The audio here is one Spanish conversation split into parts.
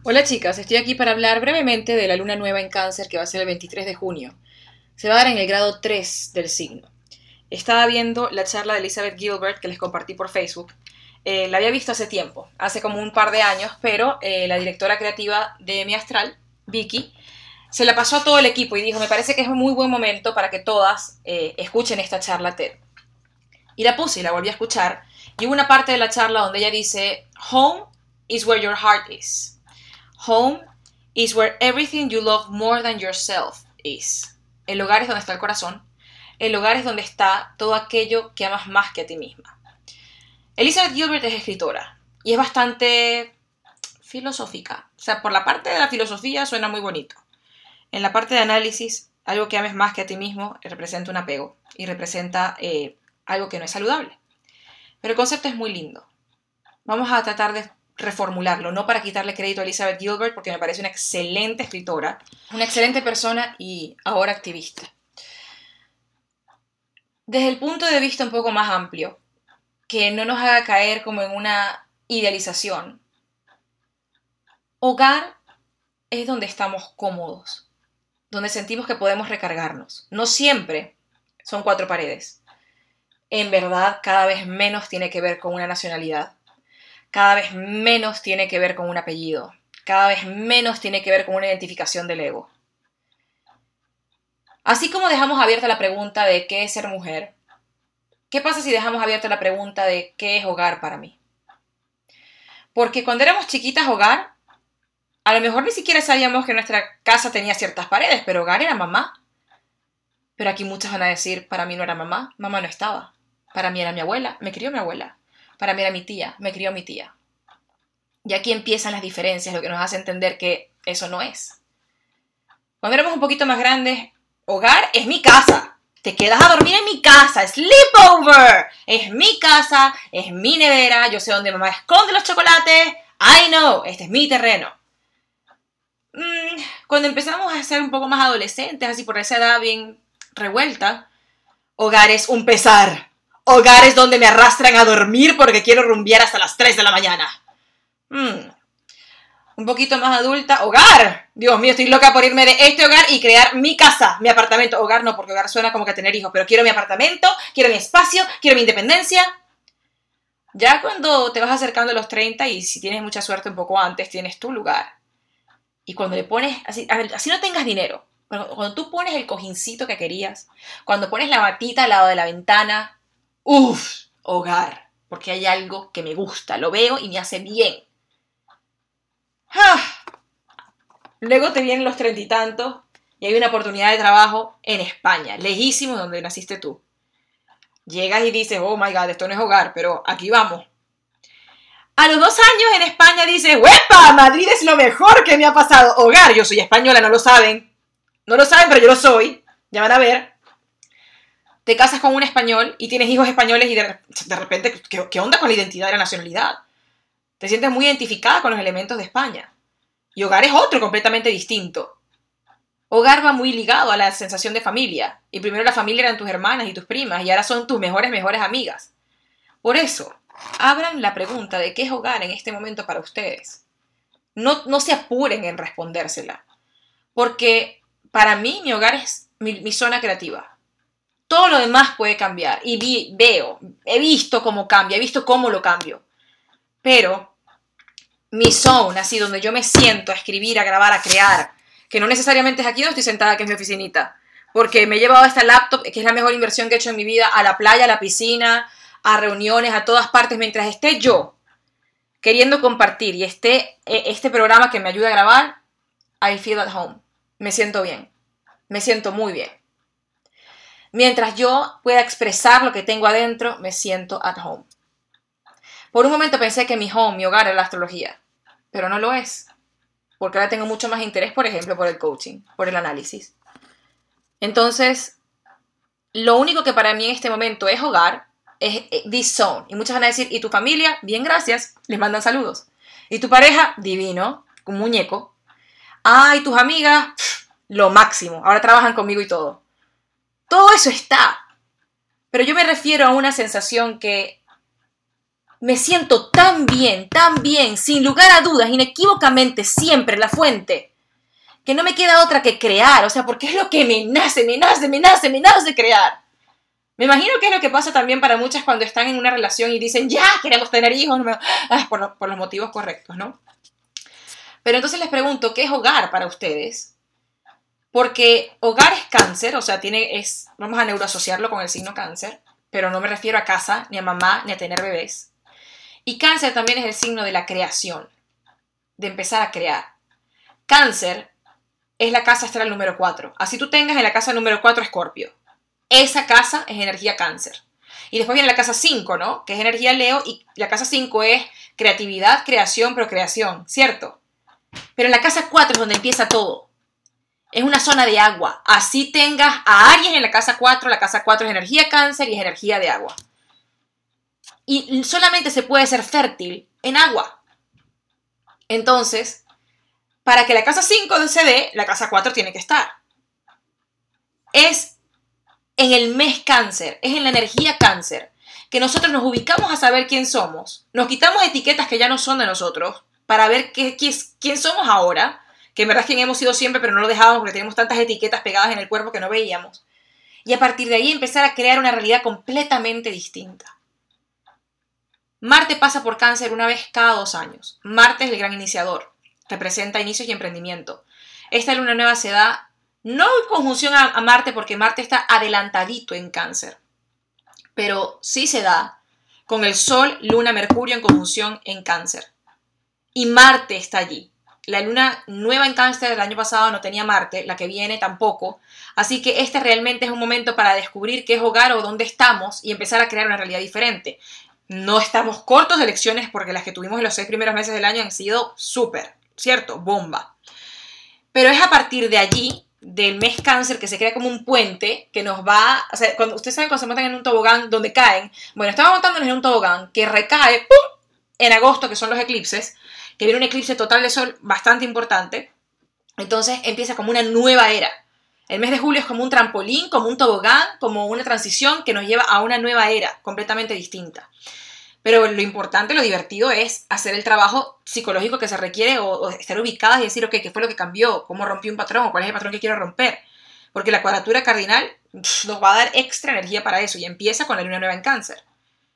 Hola chicas, estoy aquí para hablar brevemente de la luna nueva en Cáncer que va a ser el 23 de junio. Se va a dar en el grado 3 del signo. Estaba viendo la charla de Elizabeth Gilbert que les compartí por Facebook. La había visto hace tiempo, hace como un par de años, pero la directora creativa de Mi Astral, Vicky, se la pasó a todo el equipo y dijo, me parece que es un muy buen momento para que todas escuchen esta charla TED. Y la puse y la volví a escuchar. Y hubo una parte de la charla donde ella dice, Home is where your heart is. Home is where everything you love more than yourself is. El hogar es donde está el corazón. El hogar es donde está todo aquello que amas más que a ti misma. Elizabeth Gilbert es escritora y es bastante filosófica. O sea, por la parte de la filosofía suena muy bonito. En la parte de análisis, algo que ames más que a ti mismo representa un apego y representa algo que no es saludable. Pero el concepto es muy lindo. Vamos a tratar de reformularlo, no para quitarle crédito a Elizabeth Gilbert, porque me parece una excelente escritora, una excelente persona y ahora activista. Desde el punto de vista un poco más amplio, que no nos haga caer como en una idealización, hogar es donde estamos cómodos, donde sentimos que podemos recargarnos. No siempre son cuatro paredes. En verdad, cada vez menos tiene que ver con una nacionalidad. Cada vez menos tiene que ver con un apellido. Cada vez menos tiene que ver con una identificación del ego. Así como dejamos abierta la pregunta de qué es ser mujer, ¿qué pasa si dejamos abierta la pregunta de qué es hogar para mí? Porque cuando éramos chiquitas, hogar, a lo mejor ni siquiera sabíamos que nuestra casa tenía ciertas paredes, pero hogar era mamá. Pero aquí muchas van a decir, para mí no era mamá, mamá no estaba. Para mí era mi abuela, me crió mi abuela. Para mí era mi tía, me crió mi tía. Y aquí empiezan las diferencias, lo que nos hace entender que eso no es. Cuando éramos un poquito más grandes, hogar es mi casa. Te quedas a dormir en mi casa, sleepover. Es mi casa, es mi nevera, yo sé dónde mamá esconde los chocolates. I know, este es mi terreno. Cuando empezamos a ser un poco más adolescentes, así por esa edad bien revuelta, hogar es un pesar. Hogar es donde me arrastran a dormir porque quiero rumbear hasta las 3 de la mañana. Un poquito más adulta, hogar. Dios mío, estoy loca por irme de este hogar y crear mi casa, mi apartamento. Hogar no, porque hogar suena como que tener hijos, pero quiero mi apartamento, quiero mi espacio, quiero mi independencia. Ya cuando te vas acercando a los 30 y si tienes mucha suerte un poco antes, tienes tu lugar. Y cuando le pones, así no tengas dinero, cuando tú pones el cojincito que querías, cuando pones la matita al lado de la ventana, hogar, porque hay algo que me gusta, lo veo y me hace bien. Luego te vienen los 30 y tantos y hay una oportunidad de trabajo en España, lejísimo de donde naciste tú. Llegas y dices, oh my god, esto no es hogar, pero aquí vamos. A los 2 años en España dices, ¡huepa! Madrid es lo mejor que me ha pasado. Hogar, yo soy española, no lo saben. No lo saben, pero yo lo soy. Ya van a ver. Te casas con un español y tienes hijos españoles y de repente, ¿qué onda con la identidad y la nacionalidad? Te sientes muy identificada con los elementos de España. Y hogar es otro completamente distinto. Hogar va muy ligado a la sensación de familia. Y primero la familia eran tus hermanas y tus primas y ahora son tus mejores amigas. Por eso, abran la pregunta de qué es hogar en este momento para ustedes. No se apuren en respondérsela. Porque para mí mi hogar es mi zona creativa. Todo lo demás puede cambiar. Y he visto cómo cambia, he visto cómo lo cambio. Pero mi zone, así donde yo me siento a escribir, a grabar, a crear, que no necesariamente es aquí donde estoy sentada, que es mi oficinita. Porque me he llevado esta laptop, que es la mejor inversión que he hecho en mi vida, a la playa, a la piscina, a reuniones, a todas partes, mientras esté yo queriendo compartir y esté este programa que me ayuda a grabar, I feel at home. Me siento bien. Me siento muy bien. Mientras yo pueda expresar lo que tengo adentro, me siento at home. Por un momento pensé que mi home, mi hogar, era la astrología, pero no lo es. Porque ahora tengo mucho más interés, por ejemplo, por el coaching, por el análisis. Entonces, lo único que para mí en este momento es hogar, es this zone. Y muchas van a decir, ¿y tu familia? Bien, gracias. Les mandan saludos. ¿Y tu pareja? Divino, un muñeco. ¿Y tus amigas? Lo máximo. Ahora trabajan conmigo y todo. Todo eso está. Pero yo me refiero a una sensación que me siento tan bien, sin lugar a dudas, inequívocamente, siempre la fuente, que no me queda otra que crear, o sea, porque es lo que me nace crear. Me imagino que es lo que pasa también para muchas cuando están en una relación y dicen, ya, queremos tener hijos, por los motivos correctos, ¿no? Pero entonces les pregunto, ¿qué es hogar para ustedes? Porque hogar es cáncer, o sea, vamos a neuroasociarlo con el signo cáncer, pero no me refiero a casa, ni a mamá, ni a tener bebés. Y cáncer también es el signo de la creación, de empezar a crear. Cáncer es la casa astral número 4. Así tú tengas en la casa número 4 Escorpio. Esa casa es energía cáncer. Y después viene la casa 5, ¿no? Que es energía Leo, y la casa 5 es creatividad, creación, procreación, ¿cierto? Pero en la casa 4 es donde empieza todo. Es una zona de agua. Así tengas a Aries en la casa 4 es energía cáncer y es energía de agua. Y solamente se puede ser fértil en agua. Entonces, para que la casa 5 se dé, la casa 4 tiene que estar. Es en el mes cáncer, es en la energía cáncer, que nosotros nos ubicamos a saber quién somos. Nos quitamos etiquetas que ya no son de nosotros para ver quién somos ahora, que en verdad es quien hemos sido siempre, pero no lo dejábamos porque tenemos tantas etiquetas pegadas en el cuerpo que no veíamos. Y a partir de ahí empezar a crear una realidad completamente distinta. Marte pasa por cáncer una vez cada 2 años. Marte es el gran iniciador. Representa inicios y emprendimiento. Esta luna nueva se da no en conjunción a Marte porque Marte está adelantadito en cáncer. Pero sí se da con el Sol, Luna, Mercurio en conjunción en cáncer. Y Marte está allí. La luna nueva en cáncer del año pasado no tenía Marte, la que viene tampoco. Así que este realmente es un momento para descubrir qué es hogar o dónde estamos y empezar a crear una realidad diferente. No estamos cortos de lecciones porque las que tuvimos en los 6 primeros meses del año han sido súper, ¿cierto? Bomba. Pero es a partir de allí, del mes cáncer, que se crea como un puente que nos va... O sea, ustedes saben cuando se montan en un tobogán donde caen. Bueno, estamos montándonos en un tobogán que recae ¡pum! En agosto, que son los eclipses, que viene un eclipse total de sol bastante importante. Entonces empieza como una nueva era. El mes de julio es como un trampolín, como un tobogán, como una transición que nos lleva a una nueva era completamente distinta. Pero lo importante, lo divertido es hacer el trabajo psicológico que se requiere o estar ubicadas y decir, ok, ¿qué fue lo que cambió? ¿Cómo rompí un patrón? ¿O cuál es el patrón que quiero romper? Porque la cuadratura cardinal nos va a dar extra energía para eso y empieza con la luna nueva en cáncer.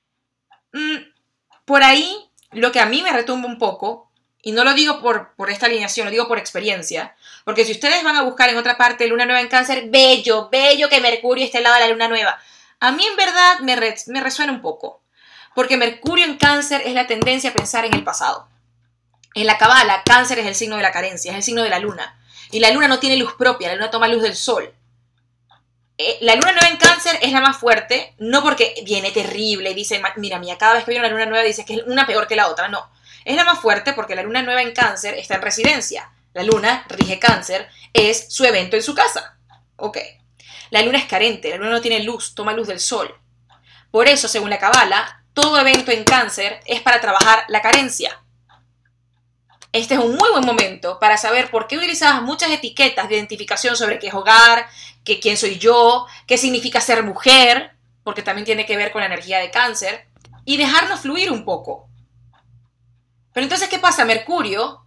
Por ahí, lo que a mí me retumba un poco, y no lo digo por esta alineación, lo digo por experiencia, porque si ustedes van a buscar en otra parte luna nueva en cáncer, bello que Mercurio esté al lado de la luna nueva. A mí en verdad me resuena un poco, porque Mercurio en cáncer es la tendencia a pensar en el pasado. En la Cábala, cáncer es el signo de la carencia, es el signo de la luna, y la luna no tiene luz propia, la luna toma luz del sol. La luna nueva en cáncer es la más fuerte, no porque viene terrible y dice, mira, cada vez que viene una luna nueva dices que es una peor que la otra, no. Es la más fuerte porque la luna nueva en cáncer está en residencia. La luna rige cáncer, es su evento en su casa. Ok. La luna es carente, la luna no tiene luz, toma luz del sol. Por eso, según la Cábala, todo evento en cáncer es para trabajar la carencia. Este es un muy buen momento para saber por qué utilizabas muchas etiquetas de identificación sobre qué es hogar, que quién soy yo, qué significa ser mujer, porque también tiene que ver con la energía de cáncer, y dejarnos fluir un poco. Pero entonces, ¿qué pasa? Mercurio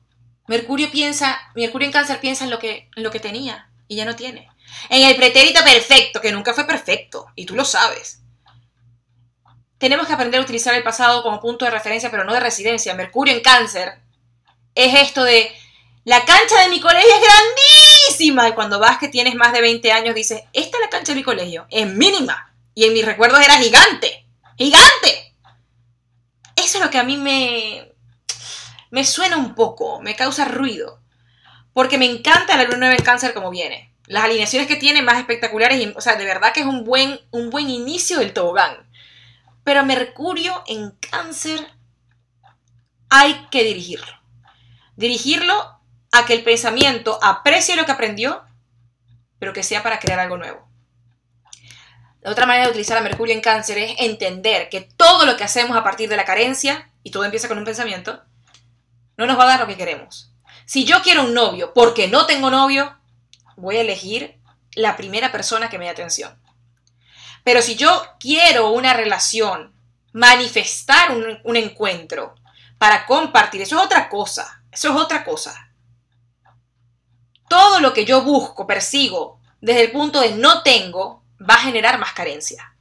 en cáncer piensa en lo que tenía y ya no tiene. En el pretérito perfecto, que nunca fue perfecto, y tú lo sabes. Tenemos que aprender a utilizar el pasado como punto de referencia, pero no de residencia. Mercurio en cáncer es esto de, la cancha de mi colegio es grandísima, y cuando vas que tienes más de 20 años dices, esta es la cancha de mi colegio, es mínima, y en mis recuerdos era gigante, ¡gigante! Eso es lo que a mí me suena un poco, me causa ruido, porque me encanta la luna nueva en cáncer como viene. Las alineaciones que tiene más espectaculares, o sea, de verdad que es un buen inicio del tobogán. Pero Mercurio en cáncer hay que dirigirlo. Dirigirlo a que el pensamiento aprecie lo que aprendió, pero que sea para crear algo nuevo. La otra manera de utilizar a Mercurio en cáncer es entender que todo lo que hacemos a partir de la carencia, y todo empieza con un pensamiento, no nos va a dar lo que queremos. Si yo quiero un novio porque no tengo novio, voy a elegir la primera persona que me dé atención. Pero si yo quiero una relación manifestar un encuentro, para compartir. Eso es otra cosa. Eso es otra cosa. Todo lo que yo busco, persigo, desde el punto de no tengo, va a generar más carencia.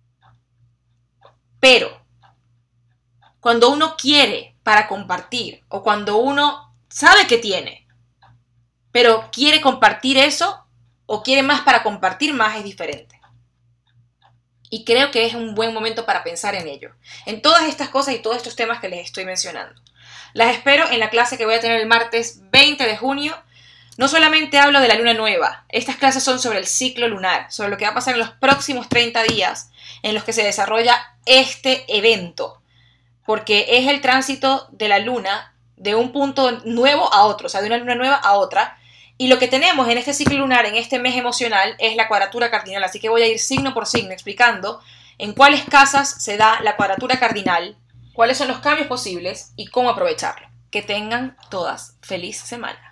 Pero, cuando uno quiere para compartir, o cuando uno sabe que tiene, pero quiere compartir eso, o quiere más para compartir más, es diferente. Y creo que es un buen momento para pensar en ello. En todas estas cosas y todos estos temas que les estoy mencionando. Las espero en la clase que voy a tener el martes 20 de junio. No solamente hablo de la luna nueva. Estas clases son sobre el ciclo lunar, sobre lo que va a pasar en los próximos 30 días en los que se desarrolla este evento. Porque es el tránsito de la luna de un punto nuevo a otro, o sea, de una luna nueva a otra. Y lo que tenemos en este ciclo lunar, en este mes emocional, es la cuadratura cardinal. Así que voy a ir signo por signo explicando en cuáles casas se da la cuadratura cardinal, cuáles son los cambios posibles y cómo aprovecharlo. Que tengan todas feliz semana.